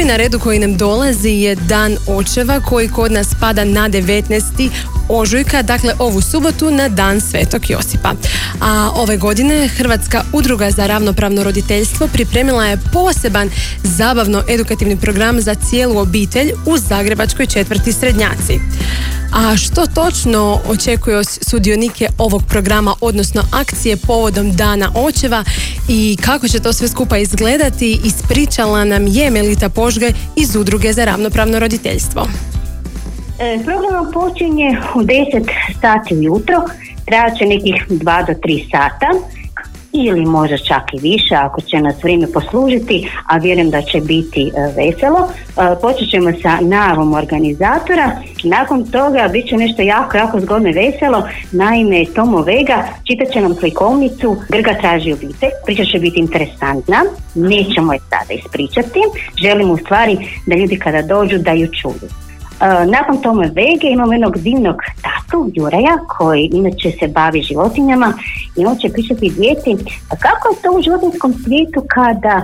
Prvi na redu koji nam dolazi je Dan očeva koji kod nas pada na 19. ožujka, dakle ovu subotu na Dan Svetog Josipa. A ove godine Hrvatska udruga za ravnopravno roditeljstvo pripremila je poseban zabavno-edukativni program za cijelu obitelj u zagrebačkoj četvrti Srednjaci. A što točno očekuje sudionike ovog programa, odnosno akcije povodom Dana očeva i kako će to sve skupa izgledati, ispričala nam je Melita Požgaj iz Udruge za ravnopravno roditeljstvo. Program počinje u 10 sati ujutro, trajat će nekih 2 do 3 sata ili možda čak i više ako će nas vrijeme poslužiti, a vjerujem da će biti veselo. Počet ćemo sa najavom organizatora, nakon toga bit će nešto jako zgodno i veselo. Naime, Tomo Vega čitat će nam slikovnicu Grga traži obitelj. Priča će biti interesantna, nećemo je sada ispričati, želimo u stvari da ljudi kada dođu da ju čuju. Nakon Tome Vege imamo jednog divnog tatu, Juraja, koji inače se bavi životinjama i on će pričati djeci kako je to u životinskom svijetu kada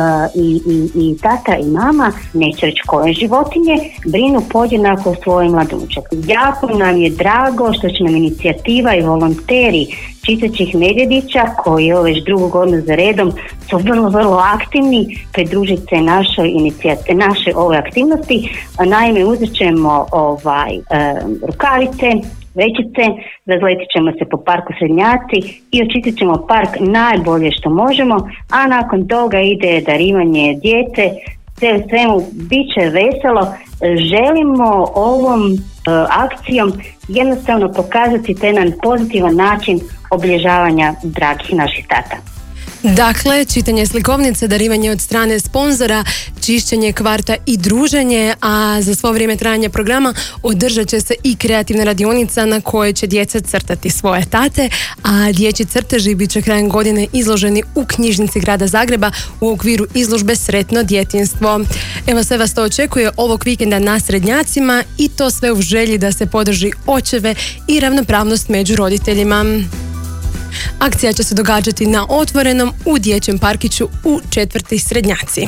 i tata i mama, neće reći koje životinje, brinu podjednako o svojoj mladunčak. Jako nam je drago što će nam inicijativa i volonteri Čistaćih medvjedića, koji je već drugu godinu za redom su vrlo aktivni, pridružiti se naše ove aktivnosti. Naime, uzet ćemo rukavice, vrećice, razletit ćemo se po parku Srednjaci i očistit ćemo park najbolje što možemo, a nakon toga ide darivanje djece. Sve u svemu bit će veselo. Želimo ovom akcijom jednostavno pokazati te jedan pozitivan način obilježavanja dragih naših tata. Dakle, čitanje slikovnice, darivanje od strane sponzora, čišćenje kvarta i druženje, a za svo vrijeme trajanja programa održat će se i kreativna radionica na kojoj će djeca crtati svoje tate, a dječji crteži bit će krajem godine izloženi u knjižnici grada Zagreba u okviru izložbe Sretno djetinjstvo. Evo, sve vas to očekuje ovog vikenda na Srednjacima i to sve u želji da se podrži očeve i ravnopravnost među roditeljima. Akcija će se događati na otvorenom u dječjem parkiću u četvrti Srednjaci.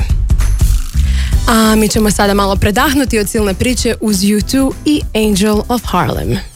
A mi ćemo sada malo predahnuti od silne priče uz U2 i Angel of Harlem.